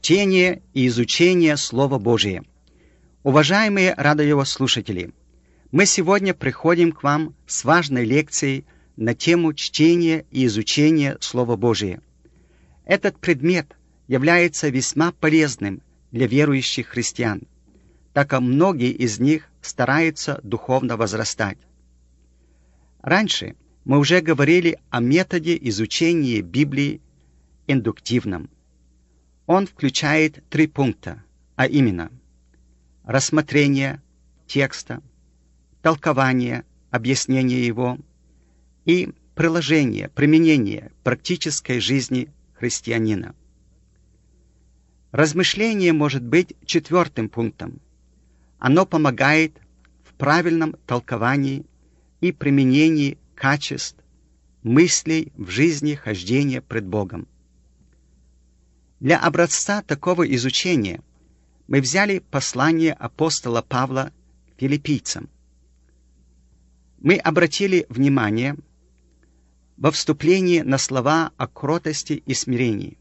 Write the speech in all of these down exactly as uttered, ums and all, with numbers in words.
чтение и изучение Слова Божия. Уважаемые радиослушатели, мы сегодня приходим к вам с важной лекцией на тему чтения и изучения Слова Божия. Этот предмет является весьма полезным для верующих христиан, так как многие из них стараются духовно возрастать. Раньше мы уже говорили о методе изучения Библии индуктивном. Он включает три пункта, а именно рассмотрение текста, толкование, объяснение его и приложение, применение практической жизни христианина. Размышление может быть четвертым пунктом. Оно помогает в правильном толковании и применении качеств, мыслей в жизни хождения пред Богом. Для образца такого изучения мы взяли послание апостола Павла филиппийцам. Мы обратили внимание во вступлении на слова о кротости и смирении.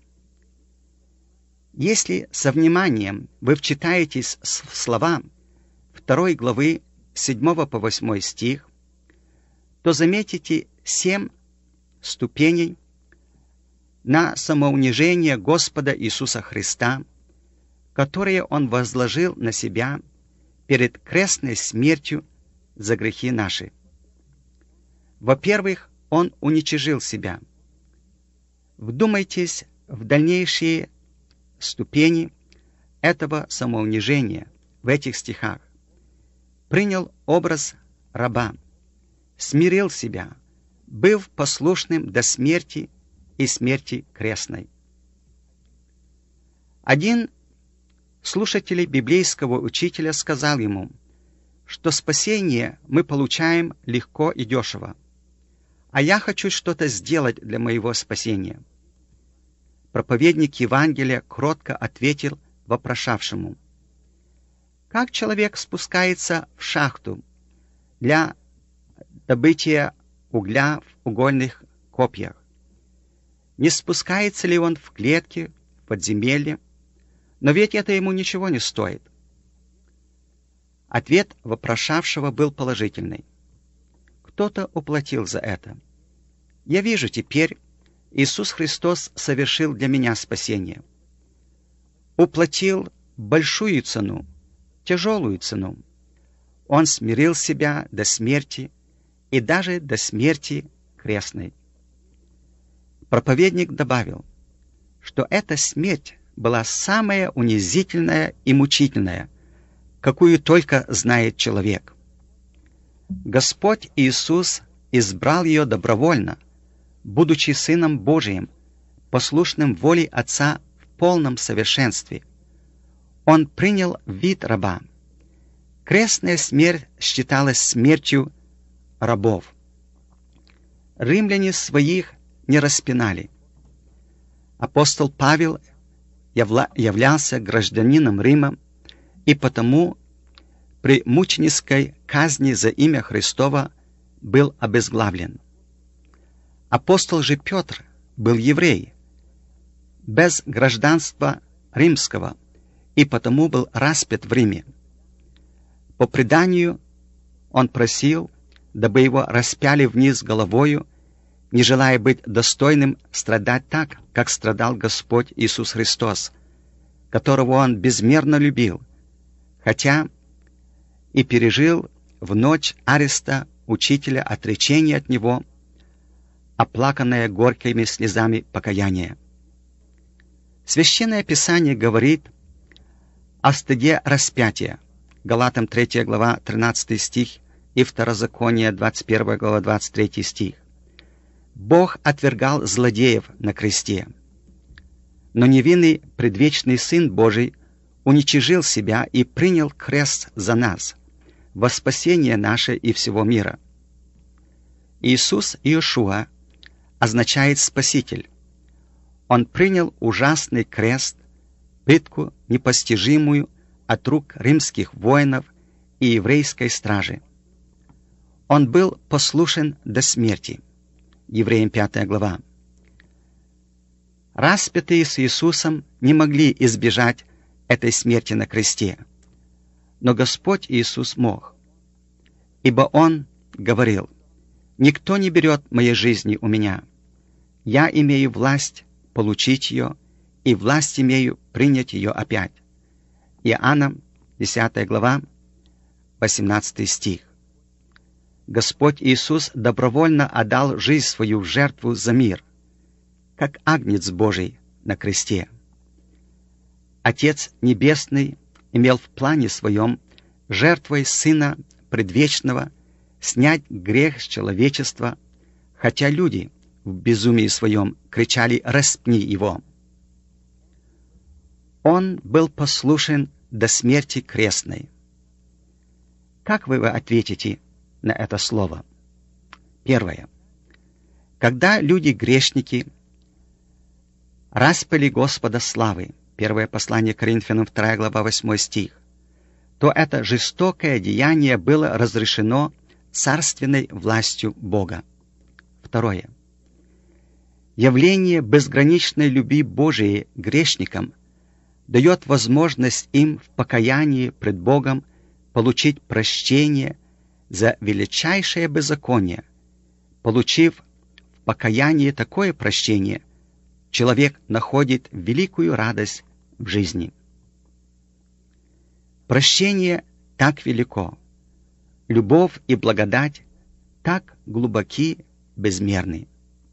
Если со вниманием вы вчитаетесь в слова второй главы седьмого по восьмой стих, то заметите семь ступеней на самоунижение Господа Иисуса Христа, которые Он возложил на себя перед крестной смертью за грехи наши. Во-первых, Он уничижил себя. Вдумайтесь в дальнейшие ступени этого самоунижения в этих стихах. Принял образ раба, смирил себя, быв послушным до смерти и смерти крестной. Один слушатель библейского учителя сказал ему, что спасение мы получаем легко и дешево, а я хочу что-то сделать для моего спасения. Проповедник Евангелия кротко ответил вопрошавшему: как человек спускается в шахту для добытия угля в угольных копьях? Не спускается ли он в клетки, в подземелье? Но ведь это ему ничего не стоит. Ответ вопрошавшего был положительный. Кто-то уплатил за это. Я вижу теперь, Иисус Христос совершил для меня спасение. Уплатил большую цену, тяжелую цену. Он смирил себя до смерти и даже до смерти крестной. Проповедник добавил, что эта смерть была самая унизительная и мучительная, какую только знает человек. Господь Иисус избрал ее добровольно, будучи Сыном Божиим, послушным воле Отца в полном совершенстве. Он принял вид раба. Крестная смерть считалась смертью рабов. Римляне своих не распинали. Апостол Павел явля... являлся гражданином Рима, и потому при мученической казни за имя Христово был обезглавлен. Апостол же Петр был еврей, без гражданства римского, и потому был распят в Риме. По преданию он просил, дабы его распяли вниз головою, не желая быть достойным страдать так, как страдал Господь Иисус Христос, которого он безмерно любил, хотя и пережил в ночь ареста учителя отречение от него, оплаканное горькими слезами покаяния. Священное Писание говорит о стыде распятия. Галатам третья глава тринадцатый стих и Второзаконие двадцать первая глава двадцать третий стих. Бог отвергал злодеев на кресте, но невинный предвечный Сын Божий уничижил себя и принял крест за нас, во спасение наше и всего мира. Иисус Иешуа означает Спаситель. Он принял ужасный крест, пытку непостижимую от рук римских воинов и еврейской стражи. Он был послушен до смерти. Евреям пятая глава. Распятые с Иисусом не могли избежать этой смерти на кресте, но Господь Иисус мог, ибо Он говорил: «Никто не берет моей жизни у меня. Я имею власть получить ее, и власть имею принять ее опять». Иоанна, десятая глава, восемнадцатый стих. Господь Иисус добровольно отдал жизнь свою в жертву за мир, как агнец Божий на кресте. Отец Небесный имел в плане своем жертвой Сына Предвечного снять грех с человечества, хотя люди в безумии своем кричали: «Распни его!» Он был послушен до смерти крестной. Как вы ответите на это слово? Первое. Когда люди-грешники распяли Господа славы, первое послание Коринфянам, вторая глава, восьмой стих, то это жестокое деяние было разрешено царственной властью Бога. Второе. Явление безграничной любви Божией грешникам дает возможность им в покаянии пред Богом получить прощение за величайшее беззаконие. Получив в покаянии такое прощение, человек находит великую радость в жизни. Прощение так велико, любовь и благодать так глубоки, безмерны.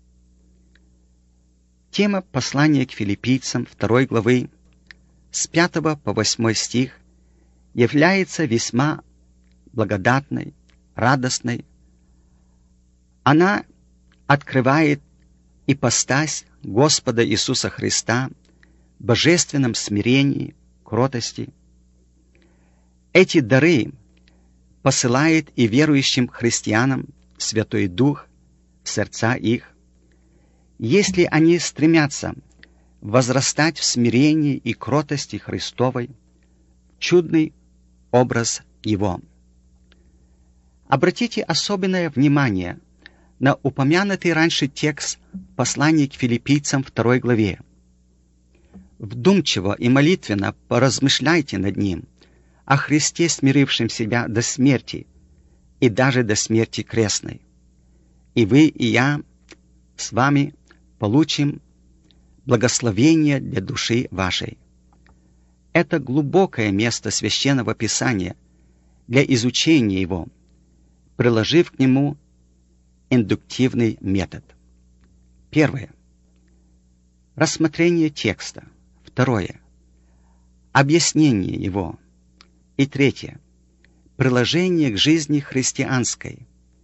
Тема послания к филиппийцам второй главы с пятого по восьмой стих является весьма благодатной, радостной. Она открывает ипостась Господа Иисуса Христа в божественном смирении, кротости. Эти дары посылает и верующим христианам Святой Дух в сердца их, если они стремятся возрастать в смирении и кротости Христовой, чудный образ Его. Обратите особенное внимание на упомянутый раньше текст послания к филиппийцам второй главе. Вдумчиво и молитвенно поразмышляйте над ним, о Христе, смирившем себя до смерти, и даже до смерти крестной. И вы, и я с вами получим благословение для души вашей. Это глубокое место Священного Писания для изучения его, приложив к нему индуктивный метод. Первое. Рассмотрение текста. Второе. Объяснение его. И третье. Приложение к жизни христианской.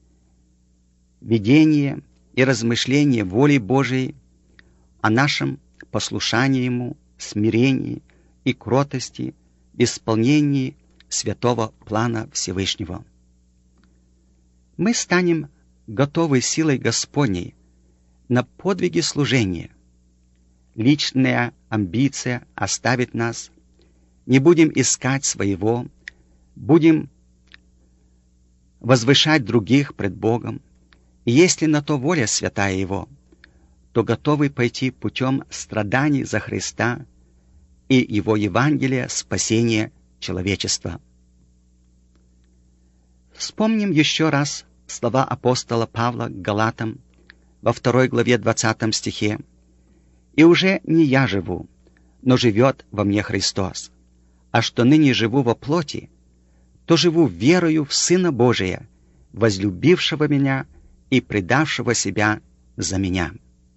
Видение и размышление воли Божией о нашем послушании Ему, смирении и кротости в исполнении святого плана Всевышнего. Мы станем готовы силой Господней на подвиги служения. Личная амбиция оставит нас, не будем искать своего, будем возвышать других пред Богом, и если на то воля святая Его, то готовы пойти путем страданий за Христа и Его Евангелия спасения человечества. Вспомним еще раз слова апостола Павла к Галатам во второй главе двадцатом стихе. «И уже не я живу, но живет во мне Христос. А что ныне живу во плоти, то живу верою в Сына Божия, возлюбившего меня и предавшего себя за меня».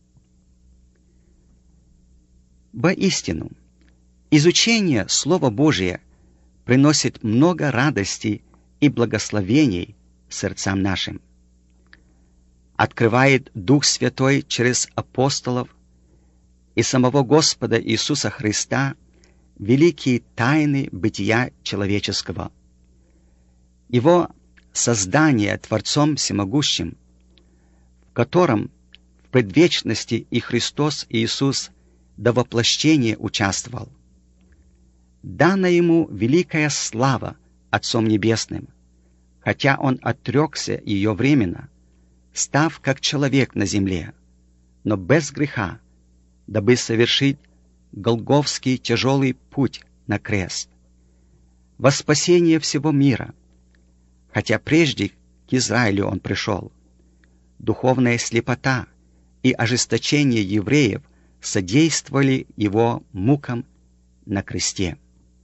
Воистину, изучение Слова Божия приносит много радости и благословений сердцам нашим. Открывает Дух Святой через апостолов и самого Господа Иисуса Христа великие тайны бытия человеческого. Его создание Творцом Всемогущим, в котором в предвечности и Христос Иисус до воплощения участвовал. Дана Ему великая слава Отцом Небесным, хотя Он отрекся ее временно, став как человек на земле, но без греха, дабы совершить голгофский тяжелый путь на крест, во спасение всего мира, хотя прежде к Израилю он пришел. Духовная слепота и ожесточение евреев содействовали его мукам на кресте.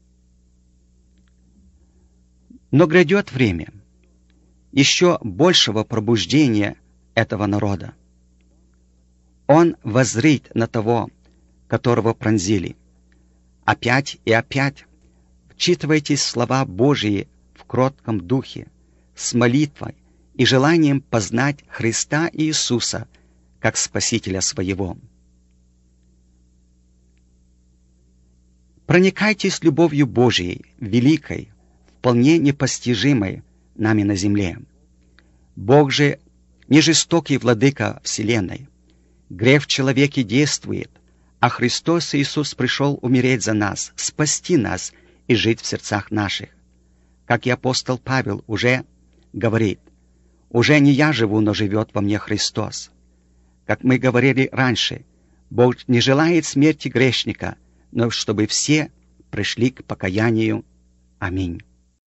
Но грядет время еще большего пробуждения этого народа. Он воззрит на того, которого пронзили. Опять и опять вчитывайтесь в слова Божии в кротком духе, с молитвой и желанием познать Христа Иисуса как Спасителя своего. Проникайтесь любовью Божией, великой, вполне непостижимой нами на земле. Бог же не жестокий владыка вселенной. Грех в человеке действует, а Христос Иисус пришел умереть за нас, спасти нас и жить в сердцах наших. Как и апостол Павел уже говорит: «Уже не я живу, но живет во мне Христос». Как мы говорили раньше, Бог не желает смерти грешника, но чтобы все пришли к покаянию. Аминь.